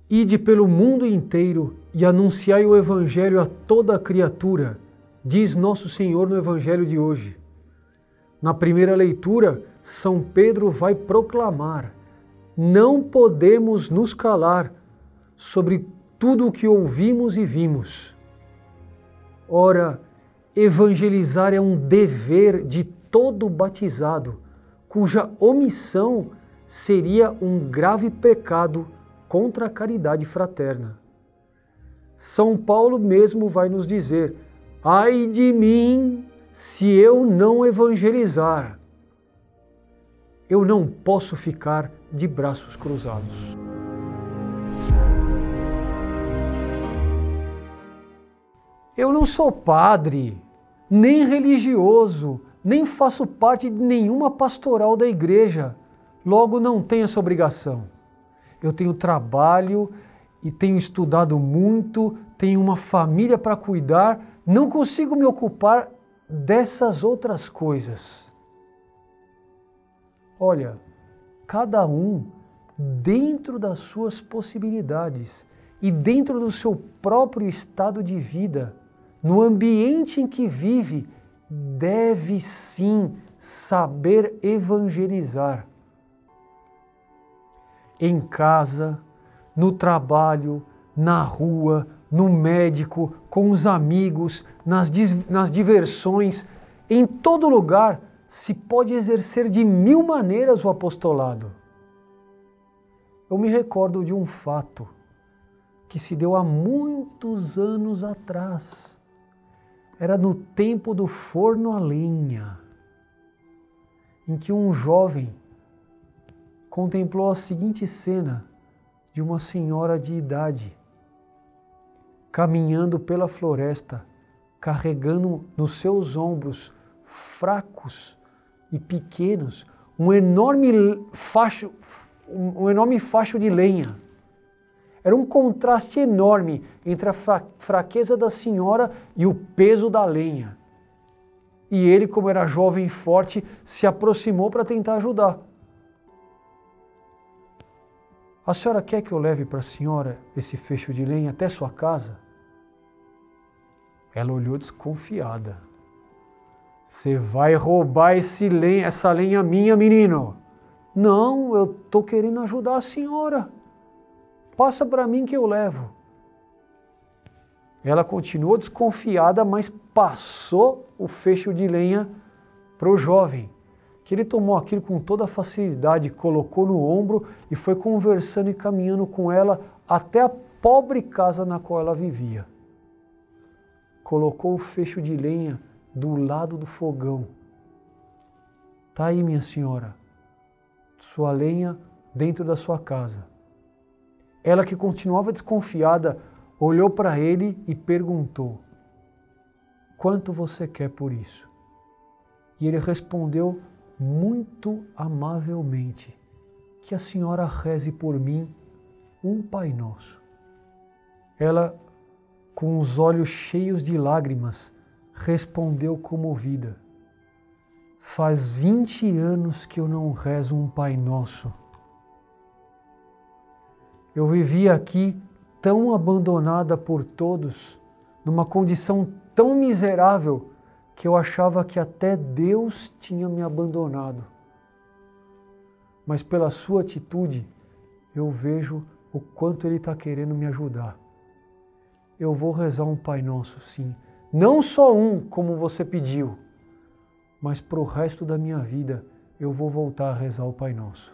Ide pelo mundo inteiro e anunciai o Evangelho a toda criatura, diz nosso Senhor no Evangelho de hoje. Na primeira leitura, São Pedro vai proclamar: não podemos nos calar sobre tudo o que ouvimos e vimos. Ora, evangelizar é um dever de todo batizado, cuja omissão seria um grave pecado contra a caridade fraterna. São Paulo mesmo vai nos dizer: ai de mim se eu não evangelizar. Eu não posso ficar de braços cruzados. Eu não sou padre, nem religioso, nem faço parte de nenhuma pastoral da igreja, logo não tenho essa obrigação. Eu tenho trabalho e tenho estudado muito, tenho uma família para cuidar, não consigo me ocupar dessas outras coisas. Olha, cada um, dentro das suas possibilidades e dentro do seu próprio estado de vida, no ambiente em que vive, deve sim saber evangelizar. Em casa, no trabalho, na rua, no médico, com os amigos, nas diversões, em todo lugar se pode exercer de 1000 maneiras o apostolado. Eu me recordo de um fato que se deu há muitos anos atrás. Era no tempo do forno a lenha, em que um jovem contemplou a seguinte cena de uma senhora de idade caminhando pela floresta, carregando nos seus ombros fracos e pequenos um enorme facho de lenha. Era um contraste enorme entre a fraqueza da senhora e o peso da lenha. E ele, como era jovem e forte, se aproximou para tentar ajudar. A senhora quer que eu leve para a senhora esse fecho de lenha até sua casa? Ela olhou desconfiada. Você vai roubar essa lenha minha, menino? Não, eu estou querendo ajudar a senhora. Passa para mim que eu levo. Ela continuou desconfiada, mas passou o fecho de lenha para o jovem, que ele tomou aquilo com toda facilidade, colocou no ombro e foi conversando e caminhando com ela até a pobre casa na qual ela vivia. Colocou o fecho de lenha do lado do fogão. Tá aí, minha senhora, sua lenha dentro da sua casa. Ela, que continuava desconfiada, olhou para ele e perguntou: quanto você quer por isso? E ele respondeu muito amavelmente: que a senhora reze por mim um Pai Nosso. Ela, com os olhos cheios de lágrimas, respondeu comovida: faz 20 anos que eu não rezo um Pai Nosso. Eu vivia aqui tão abandonada por todos, numa condição tão miserável, que eu achava que até Deus tinha me abandonado. Mas pela sua atitude, eu vejo o quanto Ele está querendo me ajudar. Eu vou rezar um Pai Nosso, sim. Não só um, como você pediu, mas para o resto da minha vida, eu vou voltar a rezar o Pai Nosso.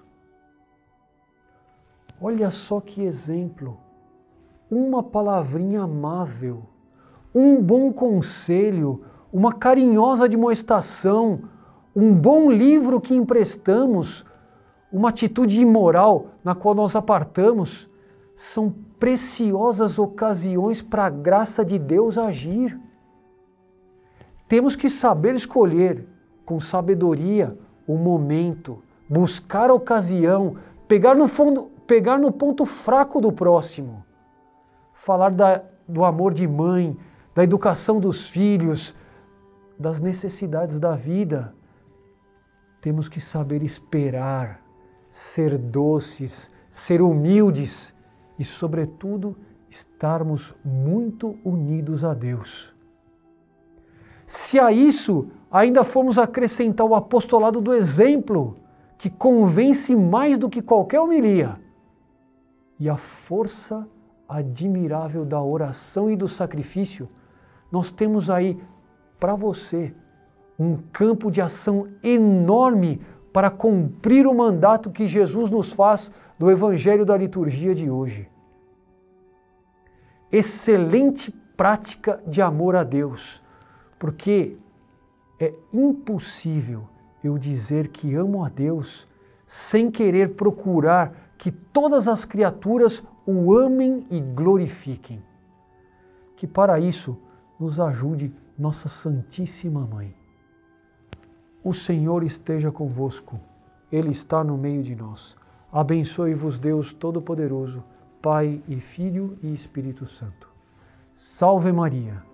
Olha só que exemplo, uma palavrinha amável, um bom conselho, uma carinhosa admoestação, um bom livro que emprestamos, uma atitude imoral na qual nós apartamos, são preciosas ocasiões para a graça de Deus agir. Temos que saber escolher com sabedoria o momento, buscar a ocasião, pegar no ponto fraco do próximo, falar do amor de mãe, da educação dos filhos, das necessidades da vida. Temos que saber esperar, ser doces, ser humildes e, sobretudo, estarmos muito unidos a Deus. Se a isso ainda formos acrescentar o apostolado do exemplo, que convence mais do que qualquer homilia, e a força admirável da oração e do sacrifício, nós temos aí para você um campo de ação enorme para cumprir o mandato que Jesus nos faz do Evangelho da liturgia de hoje. Excelente prática de amor a Deus, porque é impossível eu dizer que amo a Deus sem querer procurar que todas as criaturas o amem e glorifiquem. Que para isso nos ajude nossa Santíssima Mãe. O Senhor esteja convosco, Ele está no meio de nós. Abençoe-vos Deus Todo-Poderoso, Pai e Filho e Espírito Santo. Salve Maria!